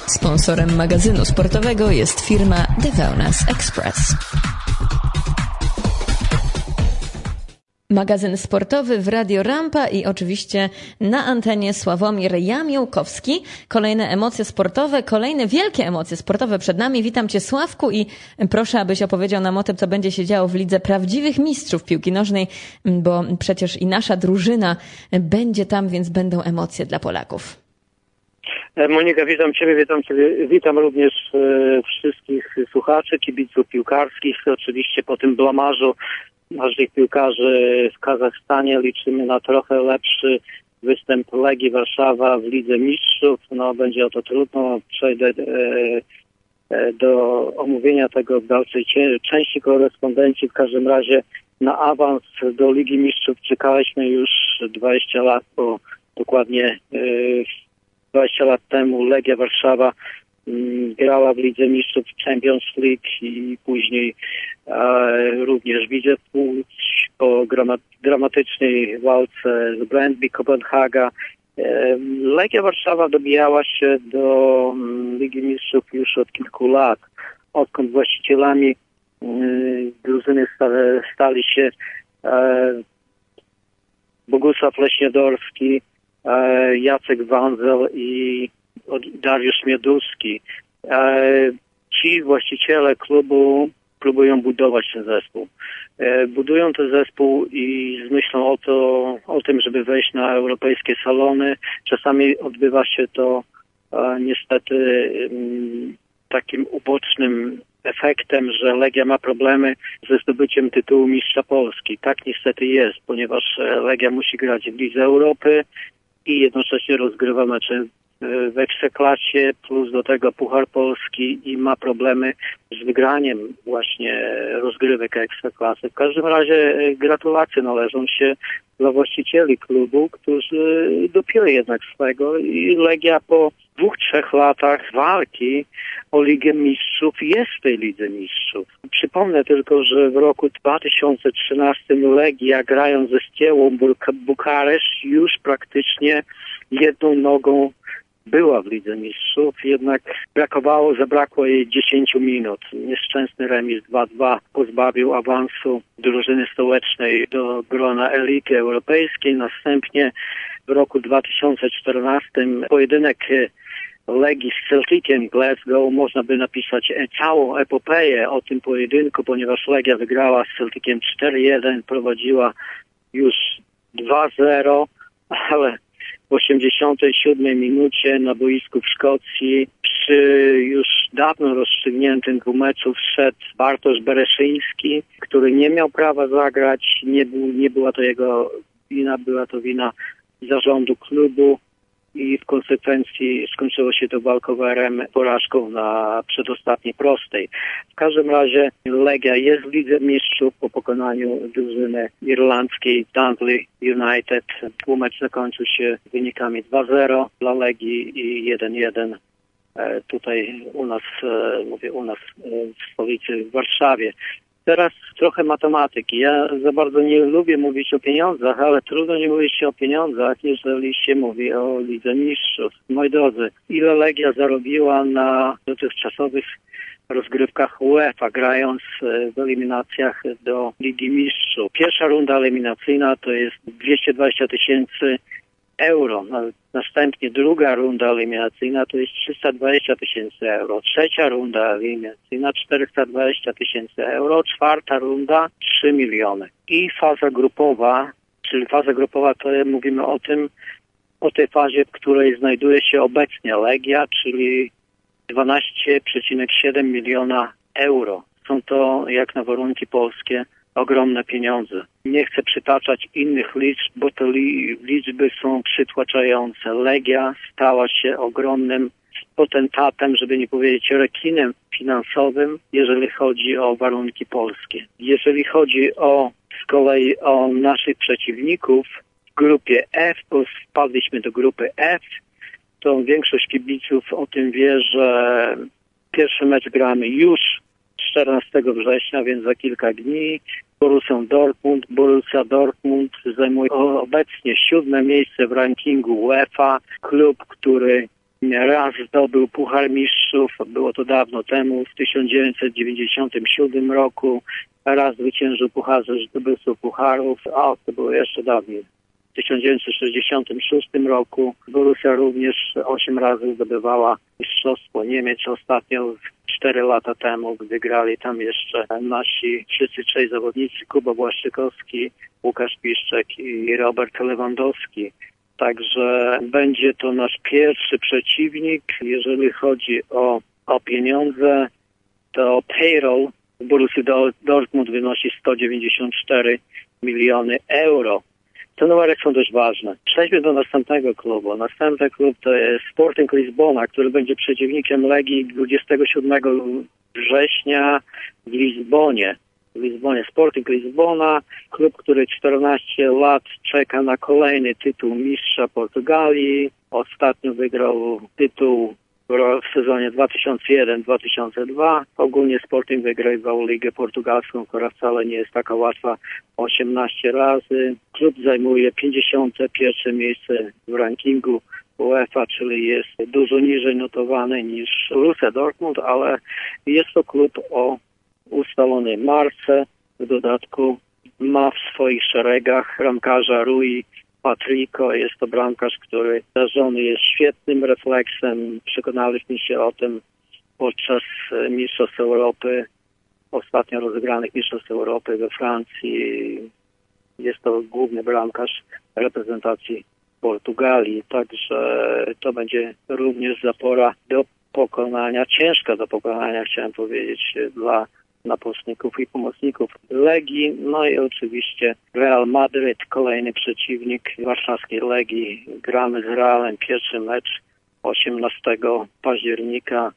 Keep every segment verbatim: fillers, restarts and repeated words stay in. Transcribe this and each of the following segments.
Sponsorem magazynu sportowego jest firma The Wellness Express. Magazyn sportowy w Radio Rampa i oczywiście na antenie Sławomir Jamiołkowski. Kolejne emocje sportowe, kolejne wielkie emocje sportowe przed nami. Witam Cię, Sławku, i proszę, abyś opowiedział nam o tym, co będzie się działo w Lidze Prawdziwych Mistrzów Piłki Nożnej, bo przecież i nasza drużyna będzie tam, więc będą emocje dla Polaków. Monika, witam Ciebie, witam Ciebie, witam również e, wszystkich słuchaczy, kibiców piłkarskich. Oczywiście po tym blamarzu naszych piłkarzy w Kazachstanie liczymy na trochę lepszy występ Legii Warszawa w Lidze Mistrzów. No, będzie o to trudno. Przejdę e, e, do omówienia tego w dalszej części korespondencji. W każdym razie na awans do Ligi Mistrzów czekaliśmy już dwadzieścia lat, bo dokładnie e, dwadzieścia lat temu Legia Warszawa m, grała w Lidze Mistrzów Champions League i później e, również Widzę Łódź po grama, dramatycznej walce z Brøndby Kopenhaga. E, Legia Warszawa dobijała się do m, Ligi Mistrzów już od kilku lat, odkąd właścicielami m, drużyny stali, stali się e, Bogusław Leśniodorski, Jacek Wanzel i Dariusz Mioduski. Ci właściciele klubu próbują budować ten zespół. Budują ten zespół i z myślą o, to, o tym, żeby wejść na europejskie salony. Czasami odbywa się to niestety takim ubocznym efektem, że Legia ma problemy ze zdobyciem tytułu mistrza Polski. Tak niestety jest, ponieważ Legia musi grać w Lidze Europy i jednocześnie rozgrywa mecze w Ekstraklasie, plus do tego Puchar Polski i ma problemy z wygraniem właśnie rozgrywek Ekstraklasy. W każdym razie gratulacje należą się dla właścicieli klubu, którzy dopięli jednak swego i Legia po dwóch, trzech latach walki o Ligę Mistrzów jest w tej Lidze Mistrzów. Przypomnę tylko, że w roku dwa tysiące trzynastym Legia, grając ze Steaua Bukaresz, już praktycznie jedną nogą była w Lidze Mistrzów, jednak brakowało, zabrakło jej dziesięciu minut. Nieszczęsny remis dwa dwa pozbawił awansu drużyny stołecznej do grona elity europejskiej. Następnie w roku dwa tysiące czternastym pojedynek Legii z Celticiem Glasgow, można by napisać całą epopeję o tym pojedynku, ponieważ Legia wygrała z Celticiem cztery jeden, prowadziła już dwa zero, ale w osiemdziesiątej siódmej minucie na boisku w Szkocji przy już dawno rozstrzygniętym dwumeczu wszedł Bartosz Bereszyński, który nie miał prawa zagrać, nie, był, nie była to jego wina, była to wina zarządu klubu i w konsekwencji skończyło się to walkowerem, porażką na przedostatniej prostej. W każdym razie Legia jest w Lidze Mistrzów po pokonaniu drużyny irlandzkiej Dundee United. Dwumecz zakończył się wynikami dwa zero dla Legii i jeden jeden tutaj u nas, mówię u nas w stolicy, w Warszawie. Teraz trochę matematyki. Ja za bardzo nie lubię mówić o pieniądzach, ale trudno nie mówić się o pieniądzach, jeżeli się mówi o Lidze Mistrzów. Moi drodzy, ile Legia zarobiła na dotychczasowych rozgrywkach UEFA, grając w eliminacjach do Ligi Mistrzów? Pierwsza runda eliminacyjna to jest dwieście dwadzieścia tysięcy euro. Następnie druga runda eliminacyjna to jest trzysta dwadzieścia tysięcy euro. Trzecia runda eliminacyjna czterysta dwadzieścia tysięcy euro. Czwarta runda trzy miliony. I faza grupowa, czyli faza grupowa to mówimy o tym, o tej fazie, w której znajduje się obecnie Legia, czyli dwanaście przecinek siedem miliona euro. Są to jak na warunki polskie ogromne pieniądze. Nie chcę przytaczać innych liczb, bo te liczby są przytłaczające. Legia stała się ogromnym potentatem, żeby nie powiedzieć rekinem finansowym, jeżeli chodzi o warunki polskie. Jeżeli chodzi o z kolei o naszych przeciwników w grupie F, bo wpadliśmy do grupy F, to większość kibiców o tym wie, że pierwszy mecz gramy już czternastego września, więc za kilka dni. Borussią Dortmund. Borussia Dortmund zajmuje obecnie siódme miejsce w rankingu UEFA. Klub, który raz zdobył Puchar Mistrzów, było to dawno temu, w tysiąc dziewięćset dziewięćdziesiątym siódmym roku. Raz zwyciężył Pucharze zdobywców Pucharów, a to było jeszcze dawniej. W tysiąc dziewięćset sześćdziesiątym szóstym roku Borussia również osiem razy zdobywała Mistrzostwo Niemiec. Ostatnio cztery lata temu, gdy grali tam jeszcze nasi wszyscy trzej zawodnicy, Kuba Błaszczykowski, Łukasz Piszczek i Robert Lewandowski. Także będzie to nasz pierwszy przeciwnik. Jeżeli chodzi o, o pieniądze, to payroll w Borussii Dortmund wynosi sto dziewięćdziesiąt cztery miliony euro. Te numery są dość ważne. Przejdźmy do następnego klubu. Następny klub to jest Sporting Lizbona, który będzie przeciwnikiem Legii dwudziestego siódmego września w Lizbonie. W Lizbonie Sporting Lizbona, klub, który czternaście lat czeka na kolejny tytuł mistrza Portugalii. Ostatnio wygrał tytuł w sezonie dwa tysiące jeden dwa tysiące dwa. Ogólnie Sporting wygrywał Ligę Portugalską, która wcale nie jest taka łatwa, osiemnaście razy. Klub zajmuje pięćdziesiąte pierwsze miejsce w rankingu UEFA, czyli jest dużo niżej notowany niż Borussia Dortmund, ale jest to klub o ustalonej marce. W dodatku ma w swoich szeregach bramkarza Rui Patricio. Jest to bramkarz, który darzony jest świetnym refleksem. Przekonaliśmy się o tym podczas Mistrzostw Europy, ostatnio rozegranych Mistrzostw Europy we Francji. Jest to główny bramkarz reprezentacji Portugalii, także to będzie również zapora do pokonania, ciężka do pokonania, chciałem powiedzieć, dla napastników i pomocników Legii. No i oczywiście Real Madryt, kolejny przeciwnik warszawskiej Legii. Gramy z Realem pierwszy mecz osiemnastego października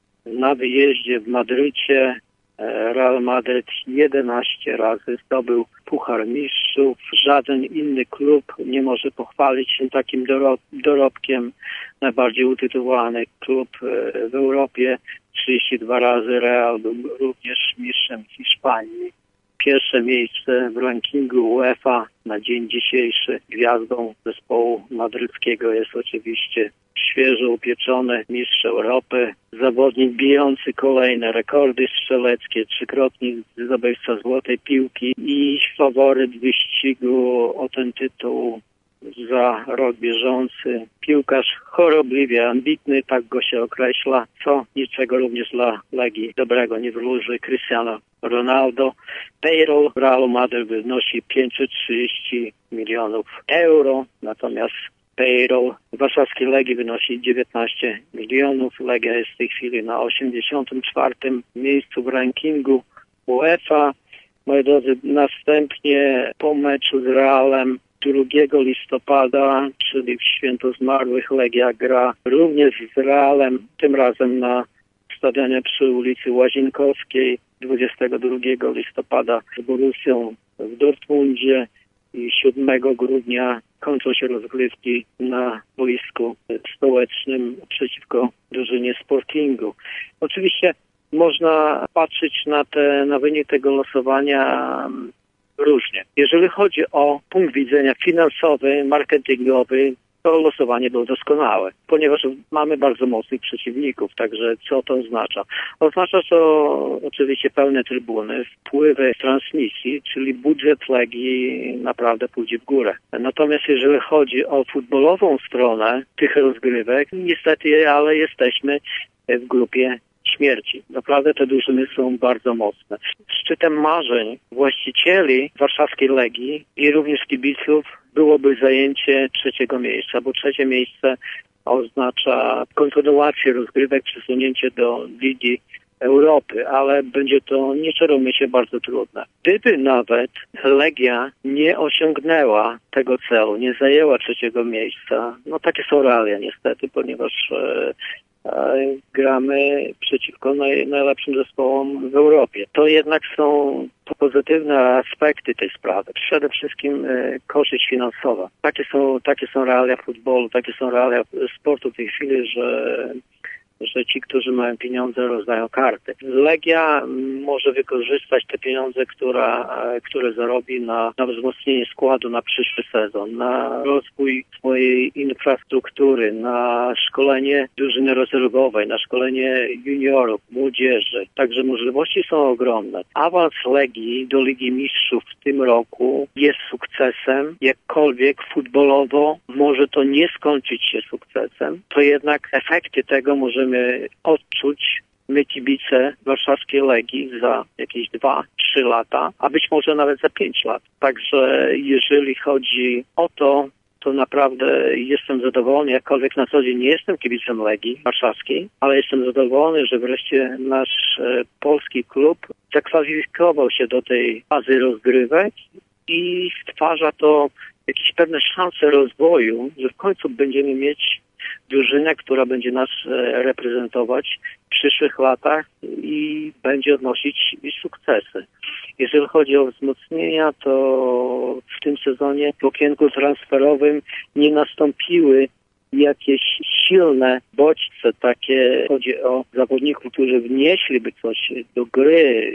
na wyjeździe w Madrycie. Real Madryt jedenaście razy zdobył Puchar Mistrzów. Żaden inny klub nie może pochwalić się takim dorobkiem. Najbardziej utytułowany klub w Europie. trzydzieści dwa razy Real był również mistrzem Hiszpanii. Pierwsze miejsce w rankingu UEFA na dzień dzisiejszy. Gwiazdą zespołu madryckiego jest oczywiście świeżo upieczony mistrz Europy, zawodnik bijący kolejne rekordy strzeleckie, trzykrotny zdobywca złotej piłki i faworyt wyścigu o ten tytuł za rok bieżący. Piłkarz chorobliwie ambitny, tak go się określa, co niczego również dla Legii dobrego nie wróży. Cristiano Ronaldo. Payroll w Realu Madryt wynosi pięćset trzydzieści milionów euro, natomiast payroll warszawskiej Legii wynosi dziewiętnaście milionów. Legia jest w tej chwili na osiemdziesiątym czwartym miejscu w rankingu UEFA. Moi drodzy, następnie po meczu z Realem drugiego listopada, czyli w święto zmarłych, Legia gra również z Realem, tym razem na stadionie przy ulicy Łazienkowskiej. dwudziestego drugiego listopada z Borussią w Dortmundzie i siódmego grudnia kończą się rozgrywki na boisku stołecznym przeciwko drużynie Sportingu. Oczywiście można patrzeć na, te, na wynik tego losowania różnie. Jeżeli chodzi o punkt widzenia finansowy, marketingowy, to losowanie było doskonałe, ponieważ mamy bardzo mocnych przeciwników. Także co to oznacza? Oznacza to oczywiście pełne trybuny, wpływy transmisji, czyli budżet Legii naprawdę pójdzie w górę. Natomiast jeżeli chodzi o futbolową stronę tych rozgrywek, niestety, ale jesteśmy w grupie śmierci. Naprawdę te drużyny są bardzo mocne. Szczytem marzeń właścicieli warszawskiej Legii i również kibiców byłoby zajęcie trzeciego miejsca, bo trzecie miejsce oznacza kontynuację rozgrywek, przesunięcie do Ligi Europy, ale będzie to, nie czarujmy się, bardzo trudne. Gdyby nawet Legia nie osiągnęła tego celu, nie zajęła trzeciego miejsca, no takie są realia niestety, ponieważ e, gramy przeciwko naj, najlepszym zespołom w Europie. To jednak są pozytywne aspekty tej sprawy. Przede wszystkim e, korzyść finansowa. Takie są, takie są realia futbolu, takie są realia sportu w tej chwili, że że ci, którzy mają pieniądze, rozdają karty. Legia może wykorzystać te pieniądze, która, które zarobi na, na wzmocnienie składu na przyszły sezon, na rozwój swojej infrastruktury, na szkolenie drużyny rezerwowej, na szkolenie juniorów, młodzieży. Także możliwości są ogromne. Awans Legii do Ligi Mistrzów w tym roku jest sukcesem. Jakkolwiek futbolowo może to nie skończyć się sukcesem, to jednak efekty tego możemy odczuć my, kibice warszawskiej Legii, za jakieś dwa, trzy lata, a być może nawet za pięć lat. Także jeżeli chodzi o to, to naprawdę jestem zadowolony, jakkolwiek na co dzień nie jestem kibicem Legii Warszawskiej, ale jestem zadowolony, że wreszcie nasz e, polski klub zakwalifikował się do tej fazy rozgrywek i stwarza to jakieś pewne szanse rozwoju, że w końcu będziemy mieć drużynę, która będzie nas e, reprezentować w przyszłych latach i będzie odnosić sukcesy. Jeżeli chodzi o wzmocnienia, to w tym sezonie w okienku transferowym nie nastąpiły jakieś silne bodźce, takie chodzi o zawodników, którzy wnieśliby coś do gry.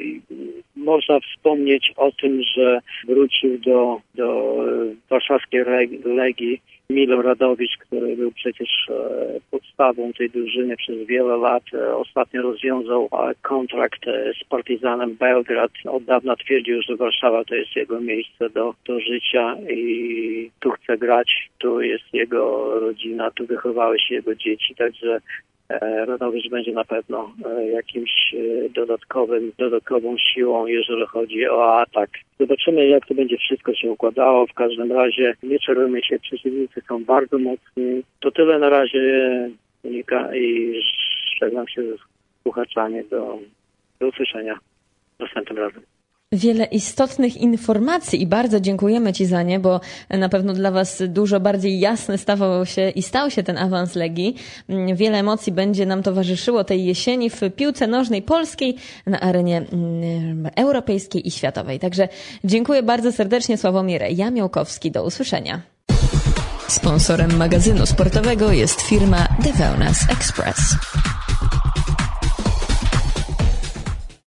Można wspomnieć o tym, że wrócił do, do warszawskiej Legii Milo Radowicz, który był przecież podstawą tej drużyny przez wiele lat. Ostatnio rozwiązał kontrakt z Partizanem Belgrad. Od dawna twierdził, że Warszawa to jest jego miejsce do, do życia i tu chce grać, tu jest jego rodzina, tu wychowały się jego dzieci, także Radowicz będzie na pewno jakimś dodatkowym, dodatkową siłą, jeżeli chodzi o atak. Zobaczymy, jak to będzie wszystko się układało. W każdym razie nie czarujmy się, przeciwnicy są bardzo mocni. To tyle na razie, Monika, i żegnam się ze słuchaczami. Do, do usłyszenia następnym razem. Wiele istotnych informacji i bardzo dziękujemy Ci za nie, bo na pewno dla Was dużo bardziej jasny stawał się i stał się ten awans Legii. Wiele emocji będzie nam towarzyszyło tej jesieni w piłce nożnej polskiej na arenie europejskiej i światowej. Także dziękuję bardzo serdecznie, Sławomir Jamiołkowski. Do usłyszenia. Sponsorem magazynu sportowego jest firma The Wellness Express.